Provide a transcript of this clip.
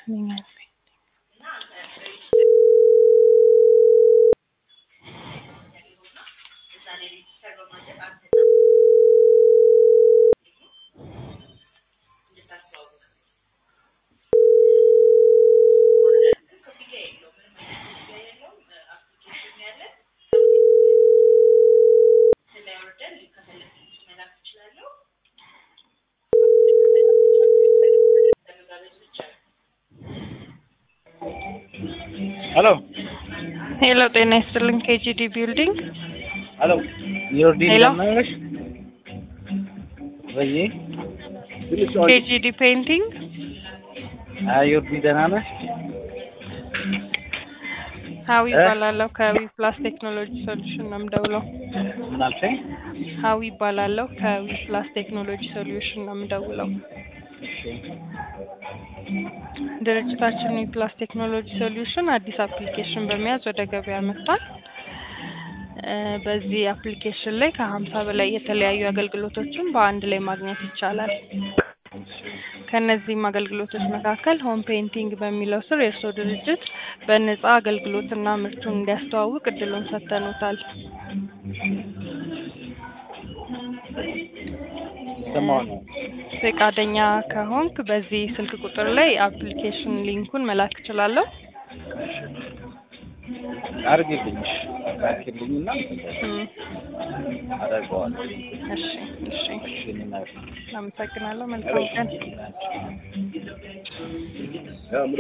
Hello. Hello, ጤና ይስጥልኝ KGD ቢልዲንግ። Hello. Your deal Hello. done is? Vaye. KGD ፔይንቲንግ። Your deal done is? ሀዊ ይባላለሁ ከዊ ፕላስ ቴክኖሎጂ ሶሉሽን ነው የምደውለው። ምናልከኝ? ሀዊ ይባላለሁ ከዊ ፕላስ ቴክኖሎጂ ሶሉሽን ነው የምደውለው። ድርጅታችን ዊ ፕላስ ቴክኖሎጂ ሶሉሽን አዲስ አፕሊኬሽን በመያዝ ወደ ገበያ መጥቷል። በዚህ አፕሊኬሽን ላይ ከ50 በላይ የተለያዩ አገልግሎቶችን በአንድ ላይ ማግኘት ይቻላል። ከነዚህም አገልግሎቶች መካከል ሆም ፔይንቲንግ በሚለው ስር የእርሶ ድርጅት በነፃ አገልግሎትና ምርቱን እንዲያስተዋውቅ እድሉን ሰጥተኖታል። ፈቃደኛ ከሆንክ በዚህ ስልክ ቁጥር ላይ አፕሊኬሽን ሊንኩን መላክ እችላለሁ። አርግልኝሽ አርግልኝና አደርገዋለሁ። እሺ አመሰግናለሁ። መልካም ቀን።